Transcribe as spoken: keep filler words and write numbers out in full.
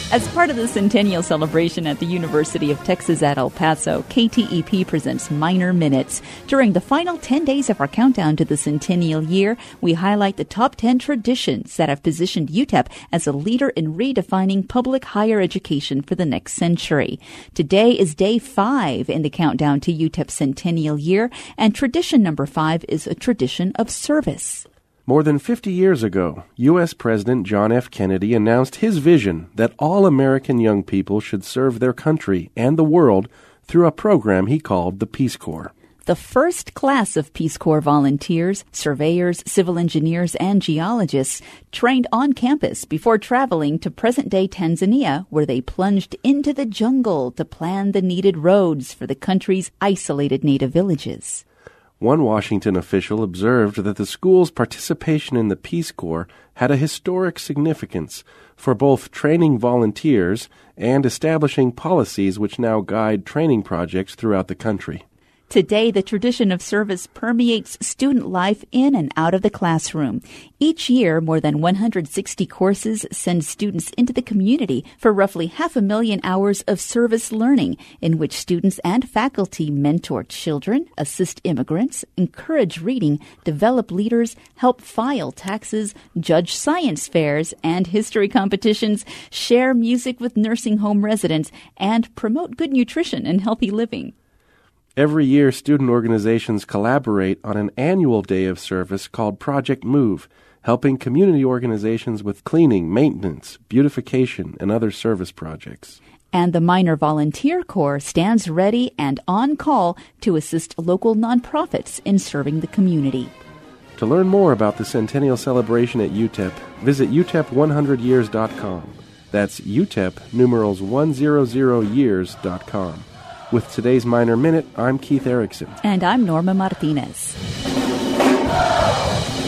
As part of the centennial celebration at the University of Texas at El Paso, K T E P presents Minor Minutes. During the final ten days of our countdown to the centennial year, we highlight the top ten traditions that have positioned U T E P as a leader in redefining public higher education for the next century. Today is day five in the countdown to U T E P's centennial year, and tradition number five is a tradition of service. More than fifty years ago, U S President John F. Kennedy announced his vision that all American young people should serve their country and the world through a program he called the Peace Corps. The first class of Peace Corps volunteers, surveyors, civil engineers, and geologists trained on campus before traveling to present-day Tanzania, where they plunged into the jungle to plan the needed roads for the country's isolated native villages. One Washington official observed that the school's participation in the Peace Corps had a historic significance for both training volunteers and establishing policies which now guide training projects throughout the country. Today, the tradition of service permeates student life in and out of the classroom. Each year, more than one hundred sixty courses send students into the community for roughly half a million hours of service learning, in which students and faculty mentor children, assist immigrants, encourage reading, develop leaders, help file taxes, judge science fairs and history competitions, share music with nursing home residents, and promote good nutrition and healthy living. Every year, student organizations collaborate on an annual day of service called Project Move, helping community organizations with cleaning, maintenance, beautification, and other service projects. And the Minor Volunteer Corps stands ready and on call to assist local nonprofits in serving the community. To learn more about the centennial celebration at U T E P, visit U T E P one hundred years dot com. That's U T E P numerals one hundred years dot com. With today's Minor Minute, I'm Keith Erickson. And I'm Norma Martinez.